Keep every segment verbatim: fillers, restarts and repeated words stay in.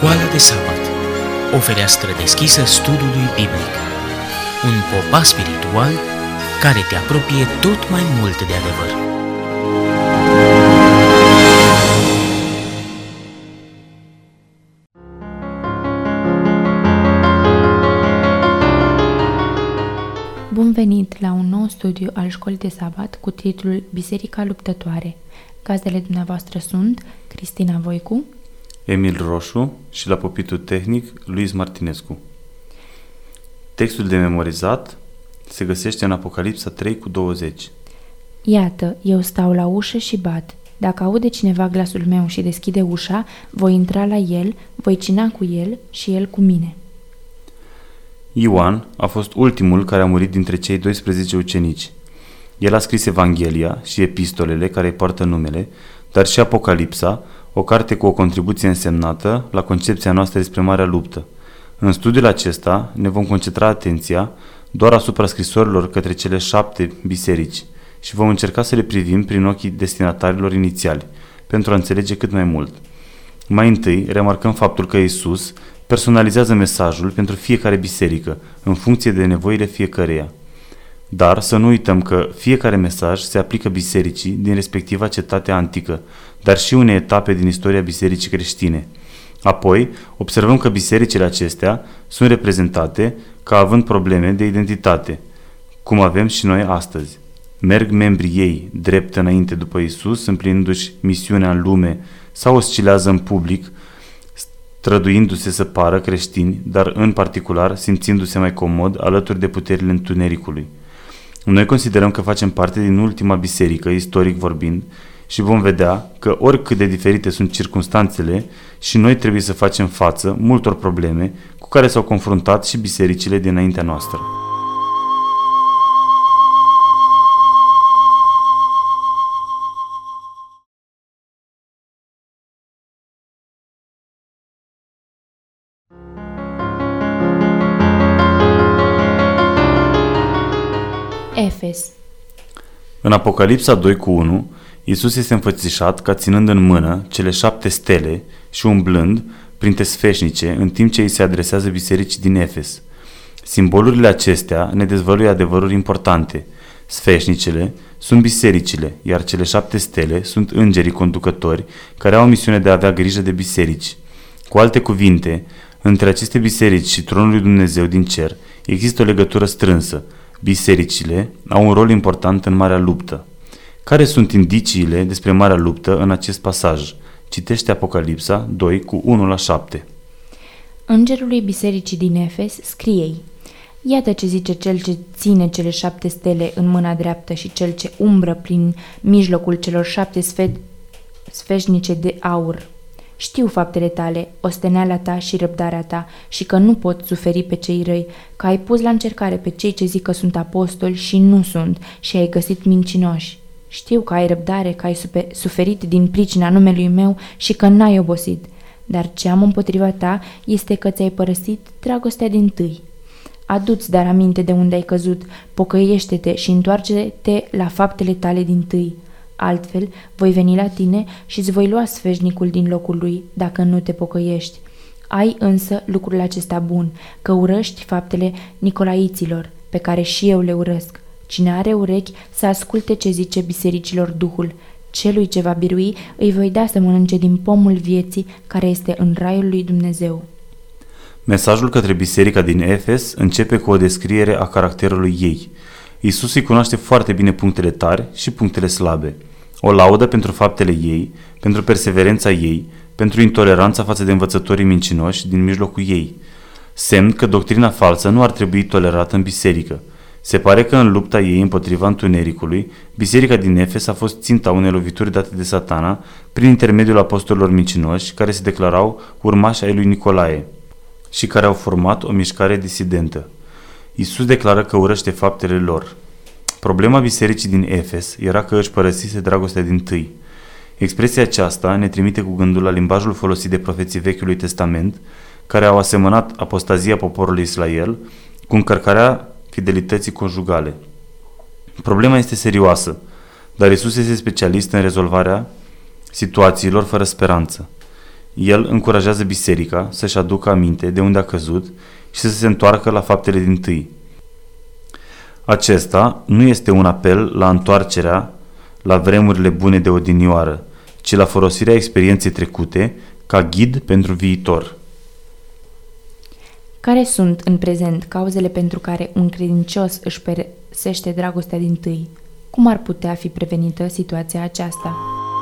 Școala de Sabat, o fereastră deschisă studiului biblic, un popas spiritual care te apropie tot mai mult de adevăr. Bun venit la un nou studiu al Școlii de Sabat cu titlul Biserica Luptătoare. Gazdele dumneavoastră sunt Cristina Voicu, Emil Roșu și la pupitul tehnic Luis Martinescu. Textul de memorizat se găsește în Apocalipsa trei cu douăzeci. Iată, eu stau la ușă și bat. Dacă aude cineva glasul meu și deschide ușa, voi intra la el, voi cina cu el și el cu mine. Ioan a fost ultimul care a murit dintre cei doisprezece ucenici. El a scris Evanghelia și epistolele care îi poartă numele, dar și Apocalipsa, o carte cu o contribuție însemnată la concepția noastră despre Marea Luptă. În studiul acesta ne vom concentra atenția doar asupra scrisorilor către cele șapte biserici și vom încerca să le privim prin ochii destinatarilor inițiali, pentru a înțelege cât mai mult. Mai întâi, remarcăm faptul că Iisus personalizează mesajul pentru fiecare biserică, în funcție de nevoile fiecăreia. Dar să nu uităm că fiecare mesaj se aplică bisericii din respectiva cetate antică, dar și unei etape din istoria bisericii creștine. Apoi, observăm că bisericile acestea sunt reprezentate ca având probleme de identitate, cum avem și noi astăzi. Merg membrii ei drept înainte după Iisus, împlinindu-și misiunea în lume, sau oscilează în public, străduindu-se să pară creștini, dar în particular simțindu-se mai comod alături de puterile întunericului. Noi considerăm că facem parte din ultima biserică, istoric vorbind, și vom vedea că oricât de diferite sunt circumstanțele, și noi trebuie să facem față multor probleme cu care s-au confruntat și bisericile dinaintea noastră. Efes. În Apocalipsa doi cu unu, Iisus este înfățișat ca ținând în mână cele șapte stele și umblând printre sfeșnice, în timp ce îi se adresează bisericii din Efes. Simbolurile acestea ne dezvăluie adevăruri importante. Sfeșnicele sunt bisericile, iar cele șapte stele sunt îngerii conducători care au misiune de a avea grijă de biserici. Cu alte cuvinte, între aceste biserici și tronul lui Dumnezeu din cer există o legătură strânsă. Bisericile au un rol important în Marea Luptă. Care sunt indiciile despre Marea Luptă în acest pasaj? Citește Apocalipsa doi cu unu la șapte. Îngerului bisericii din Efes scrie-i: Iată ce zice cel ce ține cele șapte stele în mâna dreaptă și cel ce umbră prin mijlocul celor șapte sfe- sfeșnice de aur. Știu faptele tale, osteneala ta și răbdarea ta, și că nu poți suferi pe cei răi, că ai pus la încercare pe cei ce zic că sunt apostoli și nu sunt, și ai găsit mincinoși. Știu că ai răbdare, că ai suferit din pricina numelui meu și că n-ai obosit. Dar ce am împotriva ta este că ți-ai părăsit dragostea dintâi. Adu-ți dar aminte de unde ai căzut, pocăiește-te și întoarce-te la faptele tale dintâi. Altfel, voi veni la tine și îți voi lua sfeșnicul din locul lui, dacă nu te pocăiești. Ai însă lucrul acesta bun, că urăști faptele nicolaiților, pe care și eu le urăsc. Cine are urechi să asculte ce zice bisericilor Duhul. Celui ce va birui îi voi da să mănânce din pomul vieții care este în raiul lui Dumnezeu. Mesajul către biserica din Efes începe cu o descriere a caracterului ei. Iisus îi cunoaște foarte bine punctele tari și punctele slabe. O laudă pentru faptele ei, pentru perseverența ei, pentru intoleranța față de învățătorii mincinoși din mijlocul ei. Semn că doctrina falsă nu ar trebui tolerată în biserică. Se pare că în lupta ei împotriva întunericului, biserica din Efes a fost ținta unei lovituri date de Satana prin intermediul apostolilor mincinoși care se declarau urmași ai lui Nicolae și care au format o mișcare disidentă. Iisus declară că urăște faptele lor. Problema bisericii din Efes era că își părăsise dragostea dintâi. Expresia aceasta ne trimite cu gândul la limbajul folosit de profeții Vechiului Testament, care au asemănat apostazia poporului Israel cu încărcarea fidelității conjugale. Problema este serioasă, dar Iisus este specialist în rezolvarea situațiilor fără speranță. El încurajează biserica să-și aducă aminte de unde a căzut și să se întoarcă la faptele dintâi. Acesta nu este un apel la întoarcerea la vremurile bune de odinioară, ci la folosirea experienței trecute ca ghid pentru viitor. Care sunt în prezent cauzele pentru care un credincios își părăsește dragostea dintâi? Cum ar putea fi prevenită situația aceasta?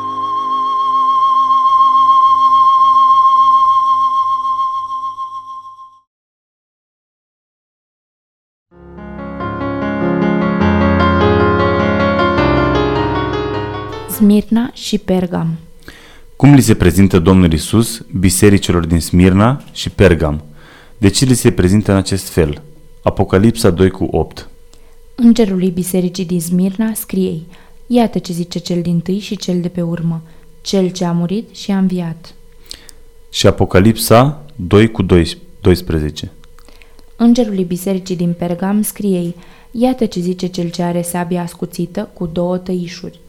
Smirna și Pergam. Cum li se prezintă Domnul Iisus bisericilor din Smirna și Pergam? De ce li se prezintă în acest fel? Apocalipsa doi cu opt. Îngerului bisericii din Smirna scrie: iată ce zice cel dintâi și cel de pe urmă, cel ce a murit și a înviat. Și Apocalipsa doi cu doisprezece. Îngerului bisericii din Pergam scrie: iată ce zice cel ce are sabia ascuțită cu două tăișuri.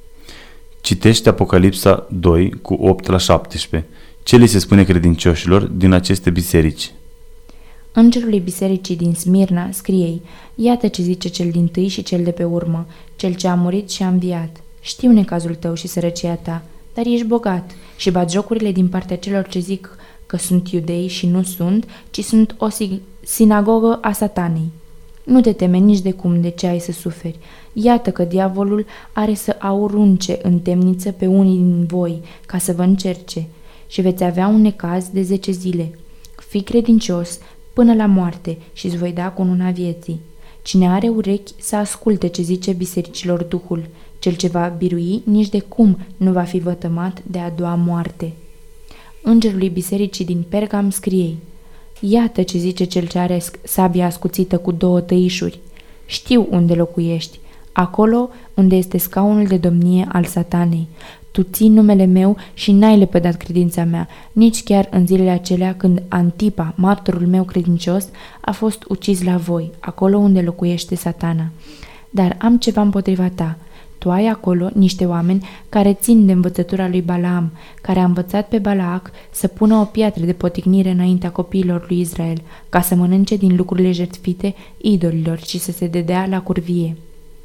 Citește Apocalipsa doi cu opt la șaptesprezece. Ce li se spune credincioșilor din aceste biserici? Îngerului bisericii din Smirna scrie: iată ce zice cel dintâi și cel de pe urmă, cel ce a murit și a înviat. Știu necazul tău și sărăcia ta, dar ești bogat și batjocurile din partea celor ce zic că sunt iudei și nu sunt, ci sunt o sinagogă a Satanei. Nu te teme nici de cum de ce ai să suferi. Iată că diavolul are să arunce în temniță pe unii din voi ca să vă încerce și veți avea un necaz de zece zile. Fii credincios până la moarte și îți voi da cununa vieții. Cine are urechi să asculte ce zice bisericilor Duhul, cel ce va birui nici de cum nu va fi vătămat de a doua moarte. Îngerului bisericii din Pergam scrie: iată ce zice cel ce are sabia ascuțită cu două tăișuri. Știu unde locuiești, acolo unde este scaunul de domnie al Satanei. Tu ții numele meu și n-ai lepădat credința mea, nici chiar în zilele acelea când Antipa, martorul meu credincios, a fost ucis la voi, acolo unde locuiește Satana. Dar am ceva împotriva ta. Tu ai acolo niște oameni care țin de învățătura lui Balaam, care a învățat pe Balaac să pună o piatră de poticnire înaintea copiilor lui Israel, ca să mănânce din lucrurile jertfite idolilor și să se dedea la curvie.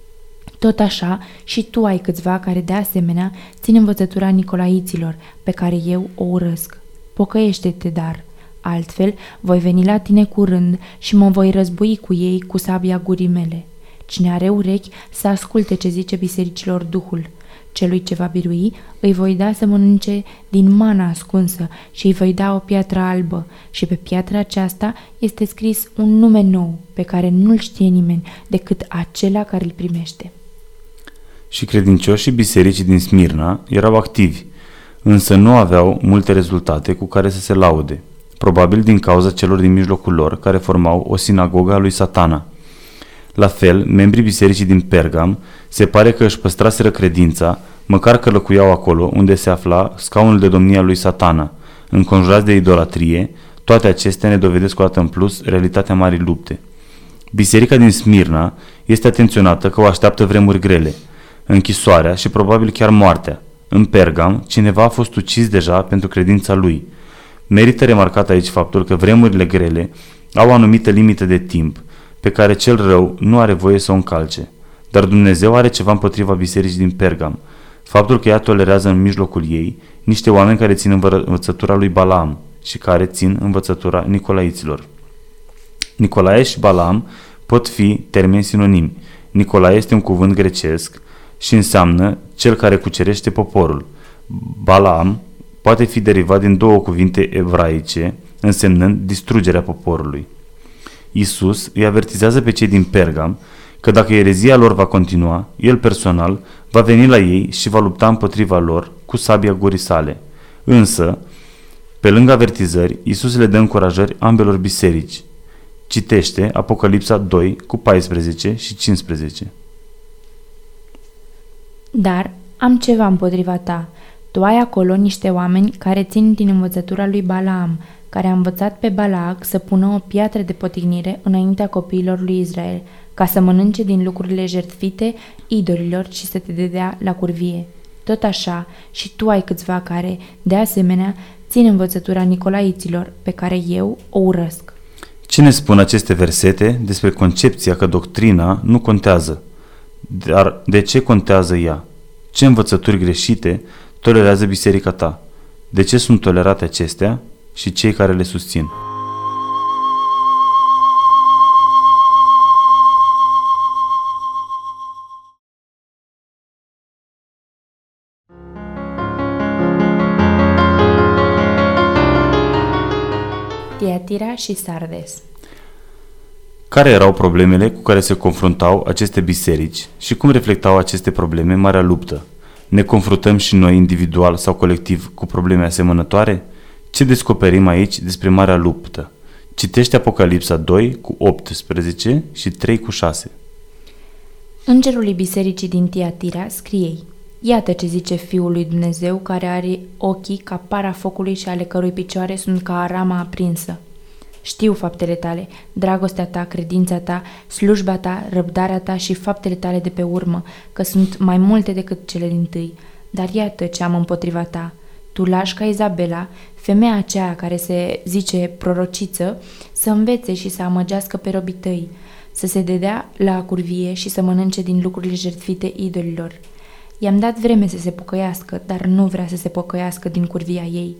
Tot așa și tu ai câțiva care de asemenea țin învățătura nicolaiților, pe care eu o urăsc. Pocăiește-te, dar altfel voi veni la tine curând și mă voi război cu ei cu sabia gurii mele. Cine are urechi să asculte ce zice bisericilor Duhul. Celui ce va birui îi voi da să mănânce din mana ascunsă și îi voi da o piatră albă și pe piatra aceasta este scris un nume nou pe care nu-l știe nimeni decât acela care îl primește. Și credincioșii bisericii din Smirna erau activi, însă nu aveau multe rezultate cu care să se laude, probabil din cauza celor din mijlocul lor care formau o sinagogă a lui Satana. La fel, membrii bisericii din Pergam se pare că își păstraseră credința, măcar că locuiau acolo unde se afla scaunul de domnie al lui Satana. Înconjurați de idolatrie, toate acestea ne dovedesc o dată în plus realitatea marii lupte. Biserica din Smirna este atenționată că o așteaptă vremuri grele, închisoarea și probabil chiar moartea. În Pergam, cineva a fost ucis deja pentru credința lui. Merită remarcat aici faptul că vremurile grele au o anumită limită de timp, pe care cel rău nu are voie să o încalce. Dar Dumnezeu are ceva împotriva bisericii din Pergam. Faptul că ea tolerează în mijlocul ei niște oameni care țin învățătura lui Balaam și care țin învățătura nicolaiților. Nicolae și Balaam pot fi termeni sinonimi. Nicolae este un cuvânt grecesc și înseamnă cel care cucerește poporul. Balaam poate fi derivat din două cuvinte evraice, însemnând distrugerea poporului. Iisus îi avertizează pe cei din Pergam că dacă erezia lor va continua, el personal va veni la ei și va lupta împotriva lor cu sabia gurii sale. Însă, pe lângă avertizări, Iisus le dă încurajări ambelor biserici. Citește Apocalipsa doi cu paisprezece și cincisprezece. Dar am ceva împotriva ta. Tu ai acolo niște oameni care țin din învățătura lui Balaam, care a învățat pe Balaac să pună o piatră de potignire înaintea copiilor lui Israel, ca să mănânce din lucrurile jertfite idolilor și să te dedea la curvie. Tot așa și tu ai câțiva care, de asemenea, țin învățătura nicolaiților, pe care eu o urăsc. Ce ne spun aceste versete despre concepția că doctrina nu contează? Dar de ce contează ea? Ce învățături greșite tolerează biserica ta? De ce sunt tolerate acestea și cei care le susțin? Tiatira și Sardes. Care erau problemele cu care se confruntau aceste biserici și cum reflectau aceste probleme marea luptă? Ne confruntăm și noi individual sau colectiv cu probleme asemănătoare? Ce descoperim aici despre marea luptă? Citește Apocalipsa doi cu optsprezece și trei cu șase. Îngerului bisericii din Tiatira scriei: Iată ce zice Fiul lui Dumnezeu, care are ochii ca para focului și ale cărui picioare sunt ca arama aprinsă. Știu faptele tale, dragostea ta, credința ta, slujba ta, răbdarea ta și faptele tale de pe urmă, că sunt mai multe decât cele dintâi. Dar iată ce am împotriva ta. Tu lași ca Izabela, femeia aceea care se zice prorociță, să învețe și să amăgească pe robii tăi, să se dedea la curvie și să mănânce din lucrurile jertfite idolilor. I-am dat vreme să se pocăiască, dar nu vrea să se pocăiască din curvia ei.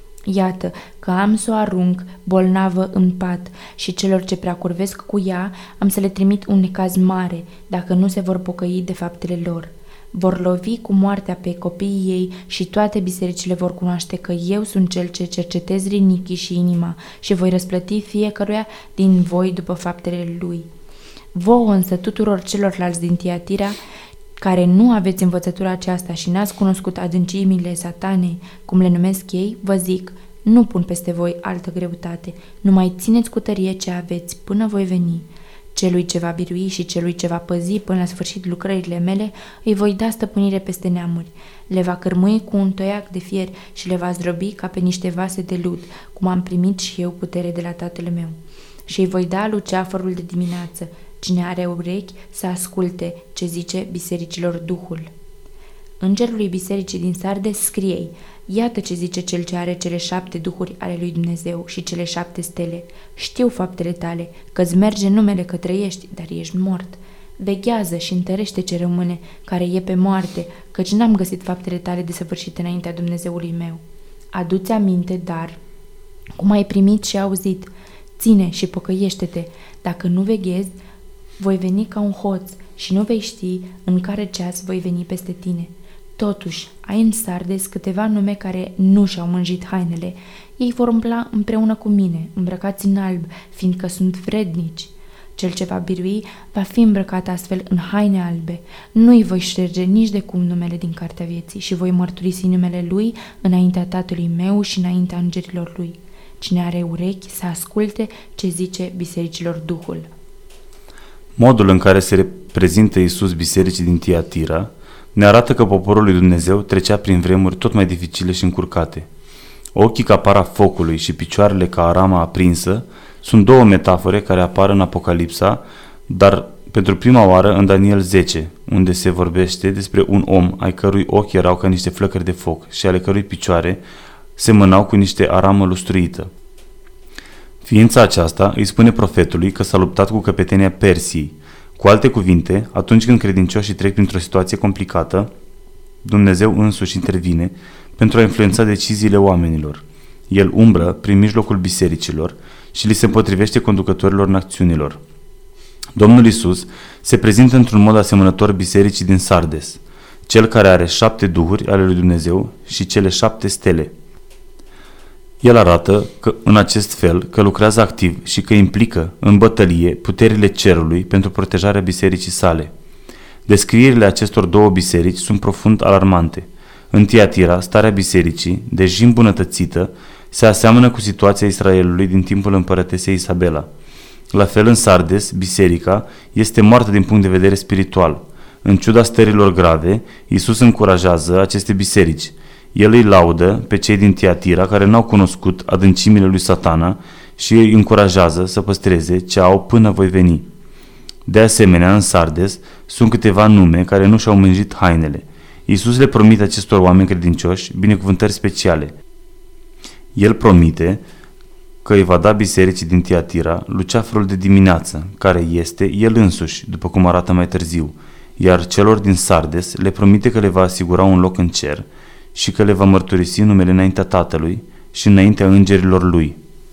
Iată că am să o arunc bolnavă în pat și celor ce prea curvesc cu ea am să le trimit un necaz mare dacă nu se vor pocăi de faptele lor. Vor lovi cu moartea pe copiii ei și toate bisericile vor cunoaște că eu sunt cel ce cercetez rinichii și inima și voi răsplăti fiecăruia din voi după faptele lui. Vouă însă tuturor celorlalți din Tiatira, care nu aveți învățătura aceasta și n-ați cunoscut adâncimile satanei, cum le numesc ei, vă zic, nu pun peste voi altă greutate, numai țineți cu tărie ce aveți până voi veni. Celui ce va birui și celui ce va păzi până la sfârșit lucrările mele, îi voi da stăpânire peste neamuri. Le va cârmui cu un toiac de fier și le va zdrobi ca pe niște vase de lut, cum am primit și eu putere de la tatăl meu. Și îi voi da luceafărul de dimineață. Cine are urechi să asculte ce zice bisericilor Duhul. Îngerului bisericii din Sardes scriei: Iată ce zice cel ce are cele șapte duhuri ale lui Dumnezeu și cele șapte stele. Știu faptele tale, că-ți merge numele că trăiești, dar ești mort. Veghează și întărește ce rămâne, care e pe moarte, căci n-am găsit faptele tale desăvârșite înaintea Dumnezeului meu. Adu-ți aminte, dar, cum ai primit și auzit, ține și pocăiește-te. Dacă nu veghezi, voi veni ca un hoț și nu vei ști în care ceas voi veni peste tine. Totuși, ai în Sardes câteva nume care nu și-au mânjit hainele. Ei vor umbla împreună cu mine, îmbrăcați în alb, fiindcă sunt vrednici. Cel ce va birui va fi îmbrăcat astfel în haine albe. Nu-i voi șterge nici de cum numele din cartea vieții și voi mărturisi numele lui înaintea Tatălui meu și înaintea îngerilor lui. Cine are urechi să asculte ce zice bisericilor Duhul. Modul în care se reprezintă Iisus bisericii din Tiatira ne arată că poporul lui Dumnezeu trecea prin vremuri tot mai dificile și încurcate. Ochii ca para focului și picioarele ca arama aprinsă sunt două metafore care apar în Apocalipsa, dar pentru prima oară în Daniel zece, unde se vorbește despre un om ai cărui ochi erau ca niște flăcări de foc și ale cărui picioare semănau cu niște aramă lustruită. Ființa aceasta îi spune profetului că s-a luptat cu căpetenia Persiei. Cu alte cuvinte, atunci când credincioșii trec printr-o situație complicată, Dumnezeu însuși intervine pentru a influența deciziile oamenilor. El umbră prin mijlocul bisericilor și li se potrivește conducătorilor națiunilor. Domnul Iisus se prezintă într-un mod asemănător bisericii din Sardes, cel care are șapte duhuri ale lui Dumnezeu și cele șapte stele. El arată că, în acest fel că lucrează activ și că implică în bătălie puterile cerului pentru protejarea bisericii sale. Descrierile acestor două biserici sunt profund alarmante. În Tiatira, starea bisericii, deși îmbunătățită, se aseamănă cu situația Israelului din timpul împărătesei Isabela. La fel, în Sardes, biserica este moartă din punct de vedere spiritual. În ciuda stărilor grave, Iisus încurajează aceste biserici. El îi laudă pe cei din Tiatira care n-au cunoscut adâncimile lui Satana și îi încurajează să păstreze ce au până voi veni. De asemenea, în Sardes sunt câteva nume care nu și-au mânjit hainele. Iisus le promite acestor oameni credincioși binecuvântări speciale. El promite că îi va da bisericii din Tiatira luceafărul de dimineață, care este el însuși, după cum arată mai târziu, iar celor din Sardes le promite că le va asigura un loc în cer și că le va mărturisi numele înaintea Tatălui și înaintea îngerilor lui.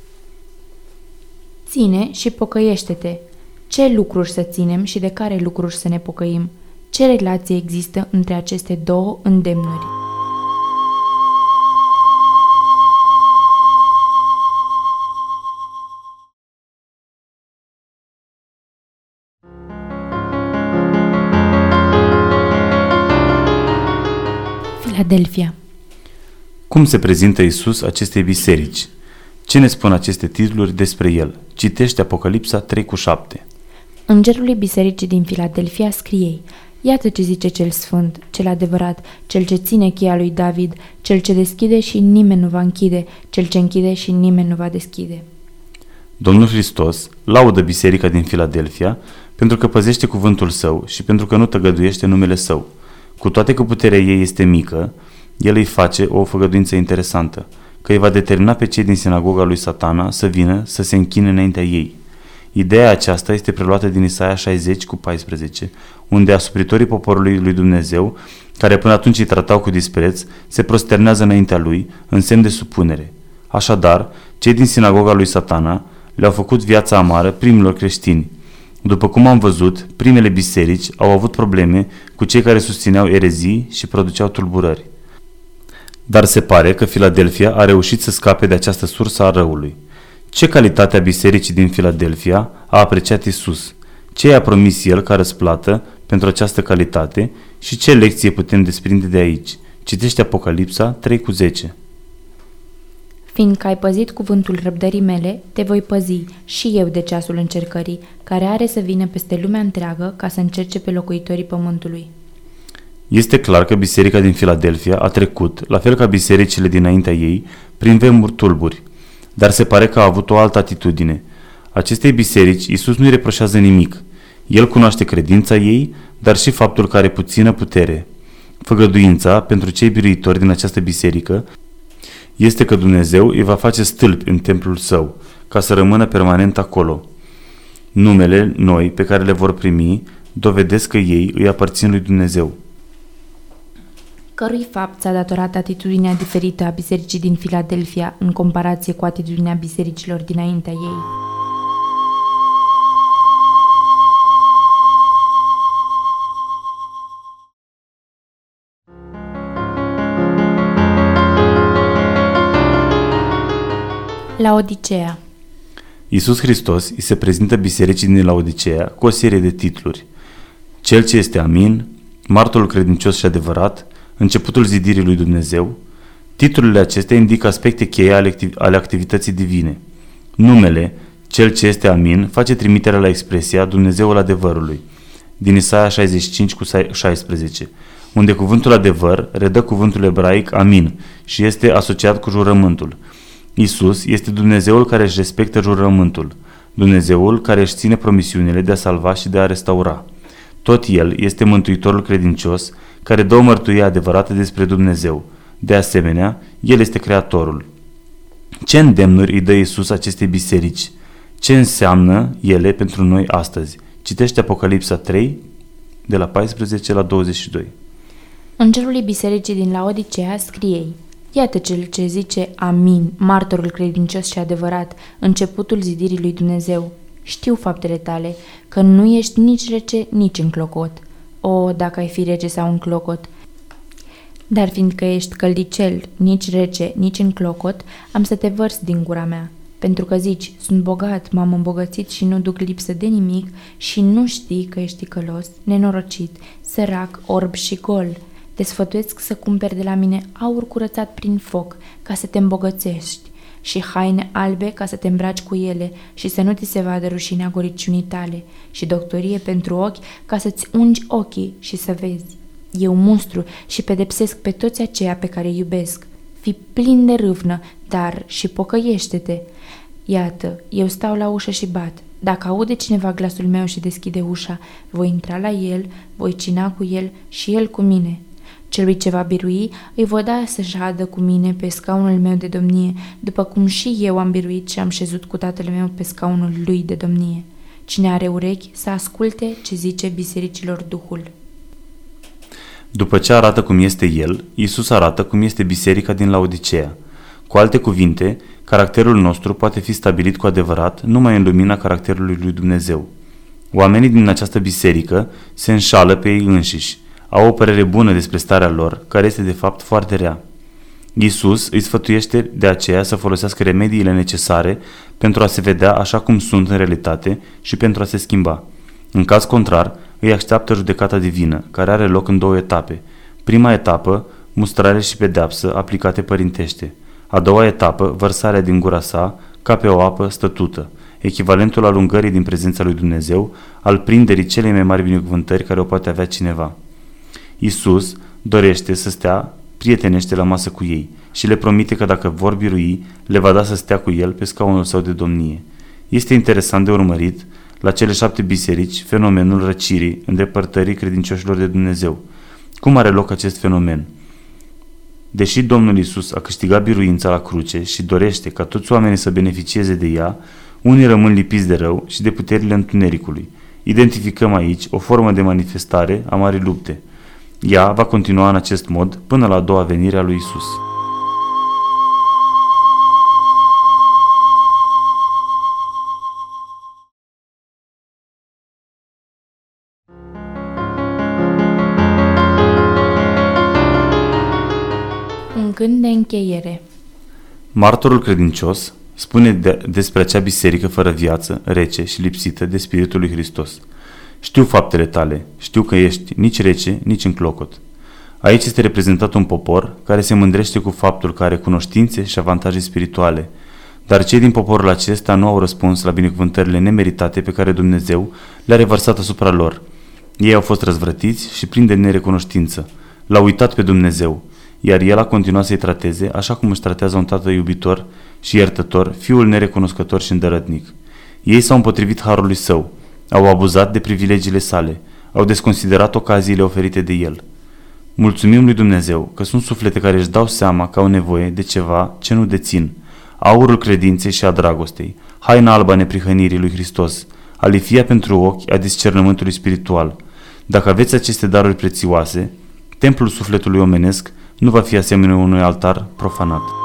Ține și pocăiește-te. Ce lucruri să ținem și de care lucruri să ne pocăim? Ce relație există între aceste două îndemnuri? Filadelfia. Cum se prezintă Iisus acestei biserici? Ce ne spun aceste titluri despre el? Citește Apocalipsa trei cu șapte. Îngerului bisericii din Filadelfia scrie: Iată ce zice cel sfânt, cel adevărat, cel ce ține cheia lui David, cel ce deschide și nimeni nu va închide, cel ce închide și nimeni nu va deschide. Domnul Hristos laudă biserica din Filadelfia pentru că păzește cuvântul său și pentru că nu tăgăduiește numele său. Cu toate că puterea ei este mică, el îi face o făgăduință interesantă, că îi va determina pe cei din sinagoga lui Satana să vină să se închine înaintea ei. Ideea aceasta este preluată din Isaia șaizeci cu paisprezece, unde asupritorii poporului lui Dumnezeu, care până atunci îi tratau cu dispreț, se prosternează înaintea lui în semn de supunere. Așadar, cei din sinagoga lui Satana le-au făcut viața amară primilor creștini. După cum am văzut, primele biserici au avut probleme cu cei care susțineau erezii și produceau tulburări. Dar se pare că Filadelfia a reușit să scape de această sursă a răului. Ce calitate a bisericii din Filadelfia a apreciat Iisus? Ce i-a promis El ca răsplată pentru această calitate și ce lecție putem desprinde de aici? Citește Apocalipsa trei cu zece. Fiindcă ai păzit cuvântul răbdării mele, te voi păzi și eu de ceasul încercării, care are să vină peste lumea întreagă ca să încerce pe locuitorii pământului. Este clar că biserica din Filadelfia a trecut, la fel ca bisericile dinaintea ei, prin vremuri tulburi, dar se pare că a avut o altă atitudine. Acestei biserici Iisus nu-i reproșează nimic. El cunoaște credința ei, dar și faptul că are puțină putere. Făgăduința pentru cei biruitori din această biserică este că Dumnezeu îi va face stâlpi în templul său, ca să rămână permanent acolo. Numele noi pe care le vor primi dovedesc că ei îi aparțin lui Dumnezeu. Cărui fapt s-a datorat atitudinea diferită a bisericii din Filadelfia în comparație cu atitudinea bisericilor dinaintea ei? Laodicea. Iisus Hristos îi se prezintă bisericii din Laodicea cu o serie de titluri: Cel ce este amin, martorul credincios și adevărat, începutul zidirii lui Dumnezeu. Titlurile acestea indică aspecte cheie ale, activ- ale activității divine. Numele, Cel ce este amin, face trimiterea la expresia Dumnezeul adevărului, din Isaia șaizeci și cinci cu șaisprezece, unde cuvântul adevăr redă cuvântul ebraic amin și este asociat cu jurământul. Iisus este Dumnezeul care își respectă jurământul, Dumnezeul care își ține promisiunile de a salva și de a restaura. Tot El este Mântuitorul credincios, care dă o mărturie adevărată despre Dumnezeu. De asemenea, El este Creatorul. Ce îndemnuri îi dă Iisus acestei biserici? Ce înseamnă ele pentru noi astăzi? Citește Apocalipsa trei, de la paisprezece la douăzeci și doi. Îngerului bisericii din Laodicea scrie: Iată cel ce zice amin, martorul credincios și adevărat, începutul zidirii lui Dumnezeu. Știu faptele tale, că nu ești nici rece, nici înclocot. O, dacă ai fi rece sau înclocot! Dar fiindcă ești căldicel, nici rece, nici înclocot, am să te vărs din gura mea. Pentru că zici, sunt bogat, m-am îmbogățit și nu duc lipsă de nimic și nu știi că ești ticălos, nenorocit, sărac, orb și gol. Te sfătuiesc să cumperi de la mine aur curățat prin foc, ca să te îmbogățești, și haine albe ca să te îmbraci cu ele și să nu ți se vadă rușinea goriciunii tale, și doctorie pentru ochi ca să-ți ungi ochii și să vezi. Eu mustru și pedepsesc pe toți aceia pe care îi iubesc. Fii plin de râvnă, dar și pocăiește-te. Iată, eu stau la ușă și bat. Dacă aude cineva glasul meu și deschide ușa, voi intra la el, voi cina cu el și el cu mine. Celui ce va birui, îi voi da să șadă cu mine pe scaunul meu de domnie, după cum și eu am biruit și am șezut cu Tatăl meu pe scaunul lui de domnie. Cine are urechi, să asculte ce zice bisericilor Duhul. După ce arată cum este El, Iisus arată cum este biserica din Laodiceea. Cu alte cuvinte, caracterul nostru poate fi stabilit cu adevărat numai în lumina caracterului lui Dumnezeu. Oamenii din această biserică se înșală pe ei înșiși, au o părere bună despre starea lor, care este de fapt foarte rea. Iisus îi sfătuiește de aceea să folosească remediile necesare pentru a se vedea așa cum sunt în realitate și pentru a se schimba. În caz contrar, îi așteaptă judecata divină, care are loc în două etape. Prima etapă, mustrare și pedeapsă aplicate părintește. A doua etapă, vărsarea din gura sa, ca pe o apă stătută, echivalentul alungării din prezența lui Dumnezeu, al prinderii celei mai mari binecuvântări care o poate avea cineva. Iisus dorește să stea prietenește la masă cu ei și le promite că dacă vor birui, le va da să stea cu el pe scaunul său de domnie. Este interesant de urmărit la cele șapte biserici fenomenul răcirii, îndepărtării credincioșilor de Dumnezeu. Cum are loc acest fenomen? Deși Domnul Iisus a câștigat biruința la cruce și dorește ca toți oamenii să beneficieze de ea, unii rămân lipiți de rău și de puterile întunericului. Identificăm aici o formă de manifestare a marii lupte. Ea va continua în acest mod până la a doua venire a lui Iisus. Un gând de încheiere. Martorul credincios spune de, despre acea biserică fără viață, rece și lipsită de Spiritul lui Hristos. Știu faptele tale, știu că ești nici rece, nici înclocot. Aici este reprezentat un popor care se mândrește cu faptul că are cunoștințe și avantaje spirituale, dar cei din poporul acesta nu au răspuns la binecuvântările nemeritate pe care Dumnezeu le-a revărsat asupra lor. Ei au fost răzvrătiți și plini de nerecunoștință. L-au uitat pe Dumnezeu, iar El a continuat să-i trateze așa cum își tratează un tată iubitor și iertător, fiul nerecunoscător și îndărătnic. Ei s-au împotrivit harului său, au abuzat de privilegiile sale, au desconsiderat ocaziile oferite de El. Mulțumim lui Dumnezeu că sunt suflete care își dau seama că au nevoie de ceva ce nu dețin, aurul credinței și a dragostei, haina albă a neprihănirii lui Hristos, alifia pentru ochi a discernământului spiritual. Dacă aveți aceste daruri prețioase, templul sufletului omenesc nu va fi asemenea unui altar profanat.